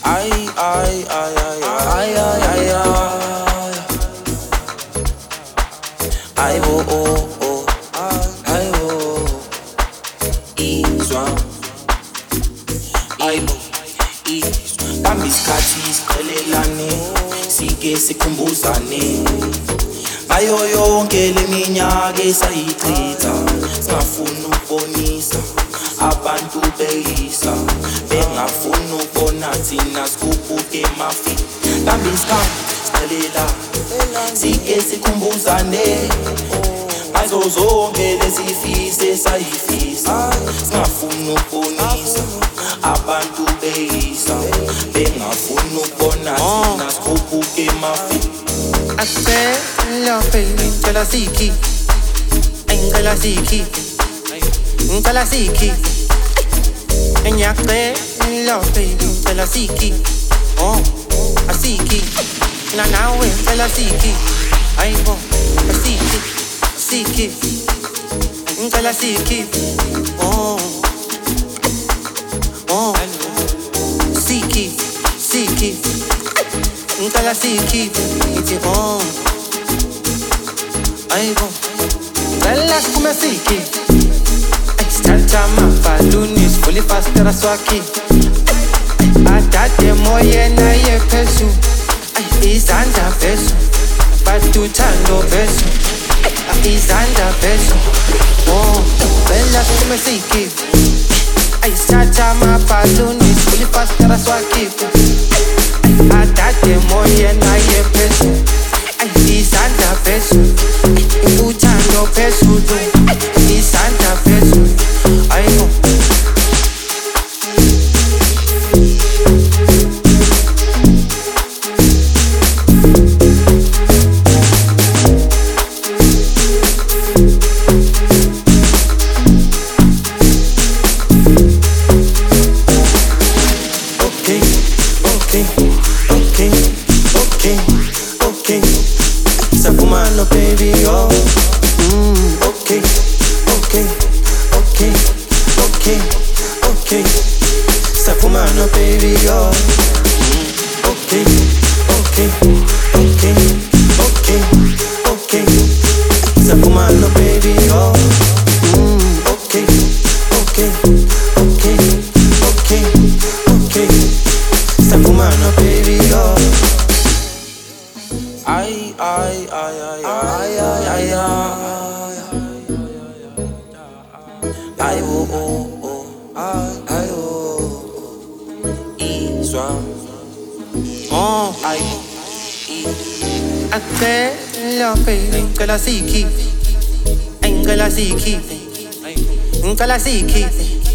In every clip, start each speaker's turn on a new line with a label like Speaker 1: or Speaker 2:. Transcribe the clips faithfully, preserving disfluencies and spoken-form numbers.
Speaker 1: Ay, ay, ay, ay, ay, ay, ay, ay. Ay, oh, oh, oh. Ay, oh. Izwa. Ay, izwa. Kambi isikhathi siqhelelane, sike sikhumbuzane. Ngayo yonke leminyaka esayichitha, singafuna ukubonisa abantu beyisa, bengafuna ukubona thina sikhuphuke emafi. Kambi isikhathi siqhelela, sike sikhumbuzane. Ngazo zonke lezifise esayifisa, singafuna ukubonisa abantu beyisa, bengafuna ukubona thina sikhuphuke emafi.
Speaker 2: I said, love baby, ngicela sikhi, ngicela sikhi, ngicela sikhi. Ngiyacela baby, ngicela sikhi, oh, asikhi. Na nawe ngicela sikhi, ayibo, asikhi, sikhi. Ngicela sikhi, oh, oh, sikhi, sikhi. Ngicela sikhi, ithi oh, ayibo, ngicela siphume sikhi. Sithatha amabhaluni sivule ifasitela swakhi. Adade moye naye phezulu, izandla phezulu, bathi uthando phezulu, izandla phezulu, oh, ngicela siphume sikhi. Sithatha amabhaluni sivule ifasitela swakhi. Adade moye naye phezulu, izandla phezulu, uthando phezulu, izandla phezulu, ayibo.
Speaker 1: Ay, ay, ay, ay, ay, ay, ay, ay. Ay, oh, oh, oh. Ay, oh. Izwa.
Speaker 2: Oh,
Speaker 1: ay,
Speaker 2: acela baby, ngicela sikhi, ngicela sikhi, ngicela sikhi.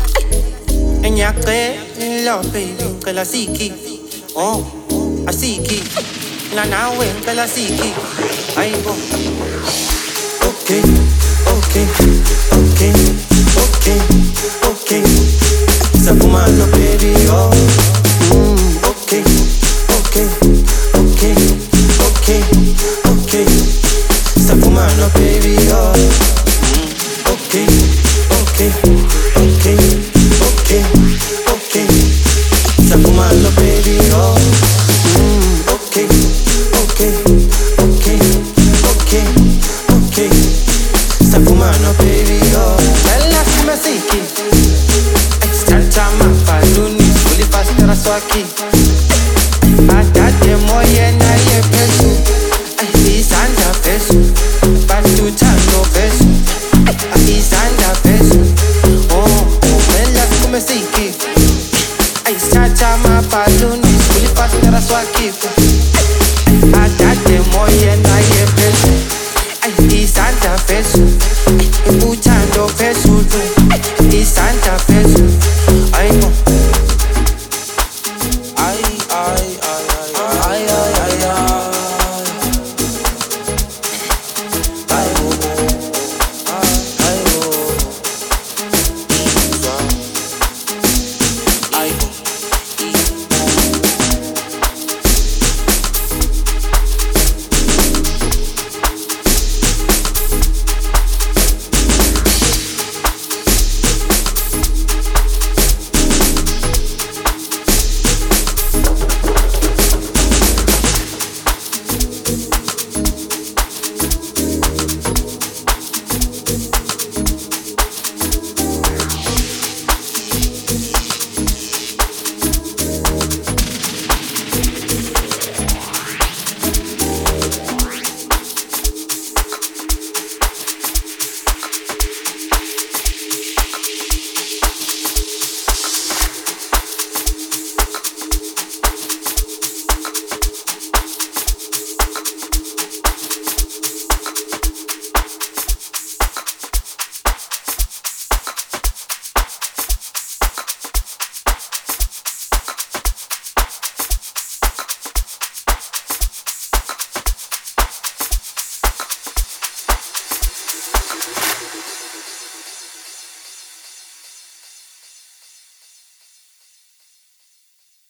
Speaker 2: Ngiyacela baby, ngicela sikhi, oh, asikhi. Na nawe ngicela sikhi, ayibo.
Speaker 1: Okay, okay, okay, okay, okay. Saphumana baby, oh. Mm, okay, okay, okay, okay, okay. Saphumana baby, oh. Mm, okay, okay, okay, okay, okay. Saphumana baby, oh. Mm, okay, okay, okay, okay, okay. Saphumana baby, oh.
Speaker 2: Ngicela siphume sikhi. Sithatha amabhaluni sivule ifasitela swakhi.